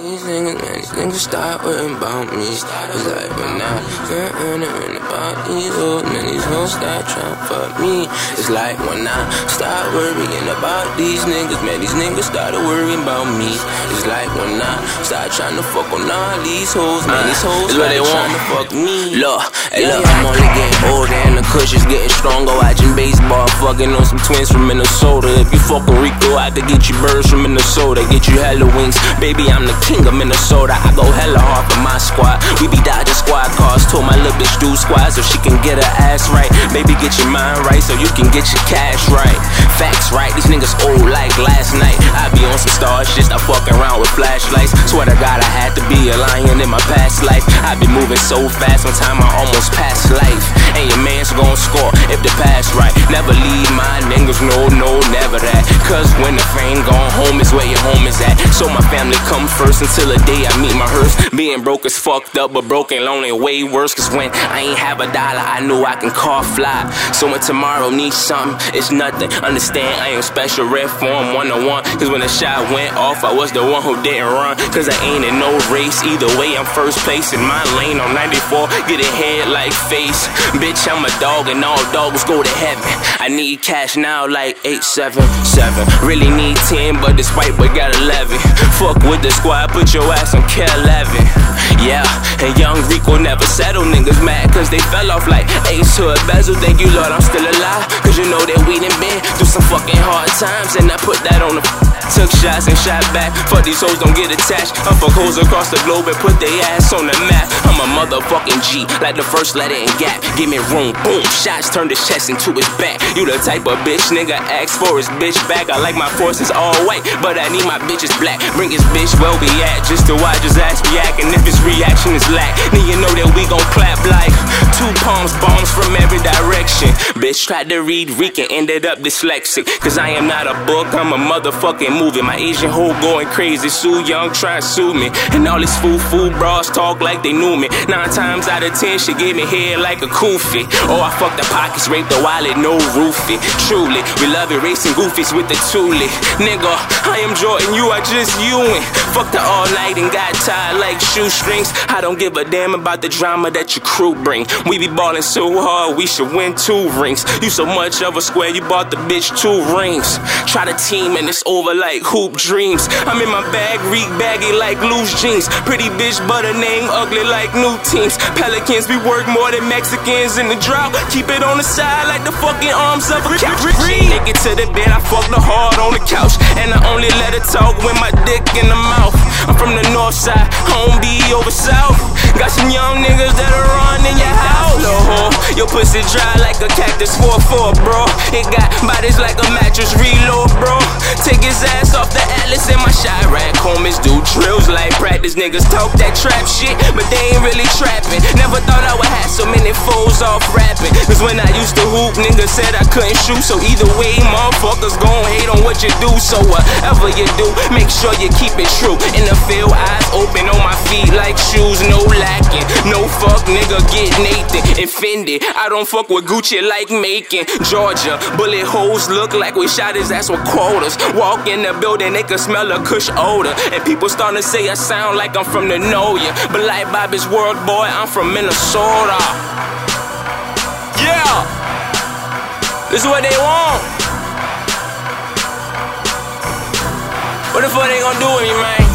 These niggas start worrying about me. It's like when I earning about these hoes, man, these hoes start trying to fuck me. It's like when I start worrying about these niggas, man, these niggas started worrying about me. It's like when I start trying to fuck on all these hoes, man, these hoes started trying to fuck me. Look, hey look, I'm only getting older and the kush is getting stronger. Watching baseball, fucking on some twins from Minnesota. If you fuck with Rico, I could get you birds from Minnesota, get you hella wings. Baby, I'm the king of Minnesota. I go hella hard for my squad. We be dodging squad cars. Told my little bitch do squad so she can get her ass right. Baby, get your mind right so you can get your cash right. Facts right, these niggas old like last night. I be on some star shit, I fucking around with flashlights. Swear to God, I had to be a lion in my past life. I be moving so fast, one time I almost passed life. And your man's gon' score if the pass right. Never leave my niggas, no, never that. Cause when the fame gone home is where your home is at. So my family come first until the day I meet my hearse. Being broke is fucked up, but broken lonely way worse. Cause when I ain't have a dollar, I knew I can call fly. So when tomorrow needs something, it's nothing. Understand I ain't special, red form 101. Cause when the shot went off, I was the one who didn't run. Cause I ain't in no race, either way I'm first place in my lane on 94, getting head like face. Bitch, I'm a dog and all dogs go to heaven. I need cash now like 877. Really need 10, but this white boy got 11. Fuck with the squad, put your ass on care 11. Yeah, and young Rico never settle. Niggas mad cause they fell off like Ace to a bezel. Thank you Lord I'm still alive, cause you know that we done been through some fucking hard times. And I put that on the took shots and shot back. Fuck these hoes don't get attached. I fuck hoes across the globe and put their ass on the map. I'm a motherfucking G, like the first letter in Gap. Give me room, boom, shots turn his chest into his back. You the type of bitch nigga ask for his bitch back. I like my forces all white, but I need my bitches black. Bring his bitch where we at, just to watch his ass react. And if his reaction is lack, then you know that we gon' clap like two palms, bombs from every direction. Bitch tried to read Rican, ended up dyslexic. Cause I am not a book, I'm a motherfucking movie. My Asian hoe going crazy, Sue Young try to sue me. And all these fool bras talk like they knew me. 9 times out of 10, she gave me head like a kufi. Oh, I fucked the pockets, raped the wallet, no roofie. Truly, we love it, racing goofies with the Thule. Nigga, I am Jordan, you are just Ewing. Fucked her all night and got tied like shoestrings. I don't give a damn about the drama that your crew bring. We be ballin' so hard, we should win 2 rings. You so much of a square, you bought the bitch 2 rings. Try to team and it's over like hoop dreams. I'm in my bag, reek baggy like loose jeans. Pretty bitch, but her name ugly like new teams. Pelicans, we work more than Mexicans in the drought. Keep it on the side like the fucking arms of a couch. Naked to the bed, I fucked her hard on the couch. And I only let her talk with my dick in the mouth. I'm from the north side, home be over south. Got some young niggas that'll run in your house. Lord, your pussy dry like a cactus 4-4, bro. It got bodies like a mattress reload, bro. Take his ass off the Atlas in my Chirac. Homies do drills like practice. Niggas talk that trap shit, but they ain't really trapping. Never thought I would have so many foes off rapping. Cause when I used to hoop, niggas said I couldn't shoot. So either way, motherfuckers gon' hate on what you do. So whatever you do, make sure you keep it true. In the field, eyes open on my feet like shoes, no lacking. No fuck nigga get Nathan offended. I don't fuck with Gucci like Macon. Georgia, bullet holes look like we shot his ass with quarters. Walk in the building, they can smell a kush odor. And people starting to say I sound like I'm from the Noya. But like Bobby's World Boy, I'm from Minnesota. Yeah, this is what they want. What the fuck they gonna do with me, man?